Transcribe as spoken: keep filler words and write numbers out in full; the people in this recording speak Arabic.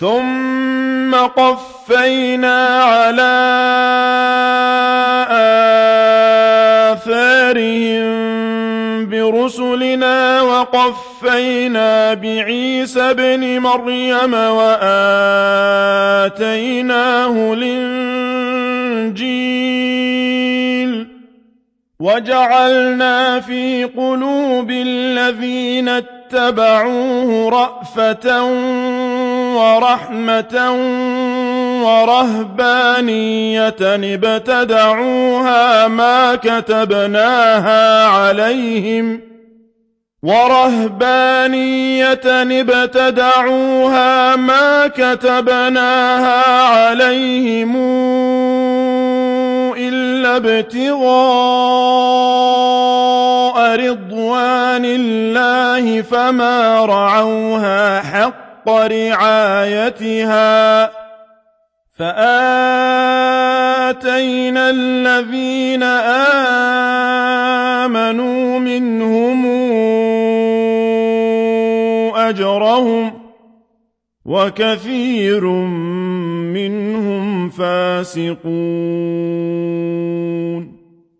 ثم قفينا على آثارهم برسلنا وقفينا بعيسى ابن مريم وآتيناه الإنجيل وجعلنا في قلوب الذين اتبعوه رأفة ورحمة ورهبانية ابتدعوها ما كتبناها عليهم ورهبانية ابتدعوها ما كتبناها عليهم إلا ابتغاء رضوان الله فما رعوها حق رعايتها فآتينا الذين آمنوا منهم أجرهم وكثير منهم فاسقون